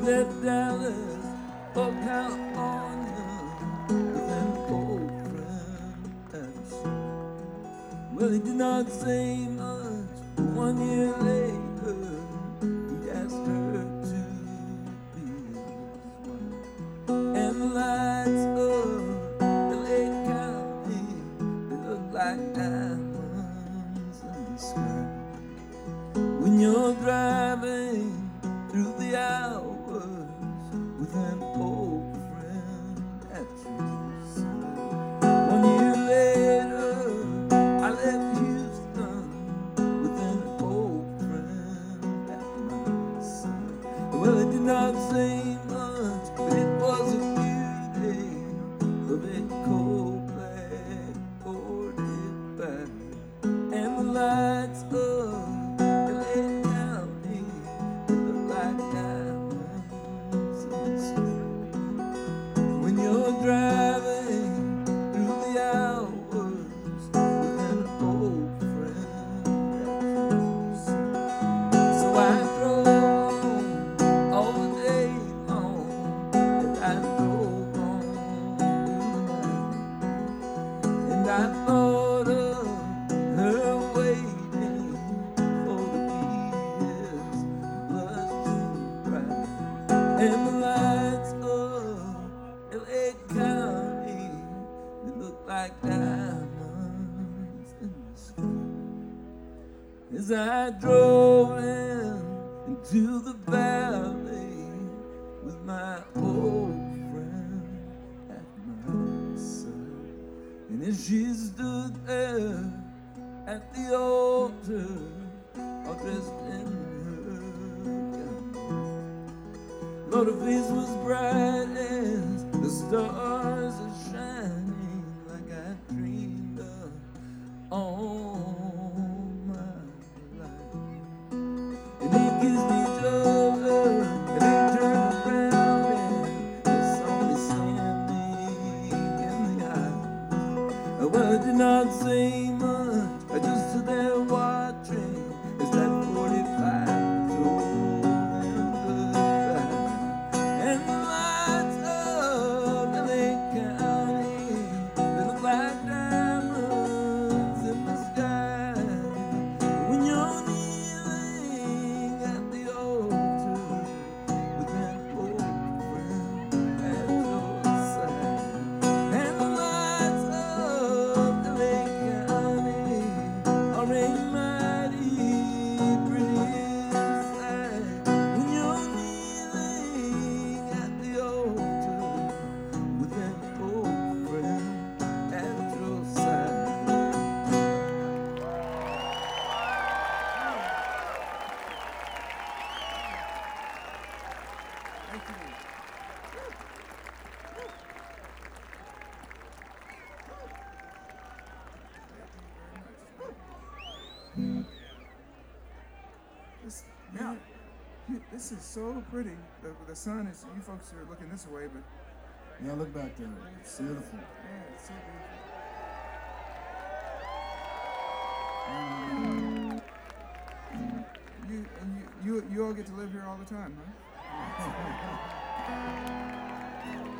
that Dallas or California with an old friend at sea. Well, he did not say much, but 1 year later he asked her to be his wife. And the lights of LA County, they look like diamonds in the sky. When you're driving through the hours with an old friend at your side. 1 year later, I left Houston with an old friend at my side. Well, it did not say much, but it was a beauty of a cold black 45. And the lights of LA County, they look like diamonds in the sky. When you're driving through the hours with an old friend at your side. So I drove on all the day long, and I drove on through the night. And I thought of her waiting for to be his lusty bride. And the lights of LA County, they look like diamonds in the sky. As I drove into the valley with my old friend at my side. And as she stood there at the altar, all dressed in her gown, Lord, her face was bright as the stars are shining, like I dreamed of all my life. And they kissed each other, and they turned around, and they saw me standing in the aisle. Well, I did not say much, I just stood there watching as that 45 drove them goodbye. And the lights of LA County, they look like diamonds in the sky. When you're kneeling at the altar with an old friend at your side. And the lights of LA County are a mighty pretty sight. When you're kneeling at the altar with an old friend at your side. Thank you. This is so pretty. The sun is, you folks are looking this way, but Yeah, look back there. It's beautiful. yeah, it's so beautiful. You all get to live here all the time, huh?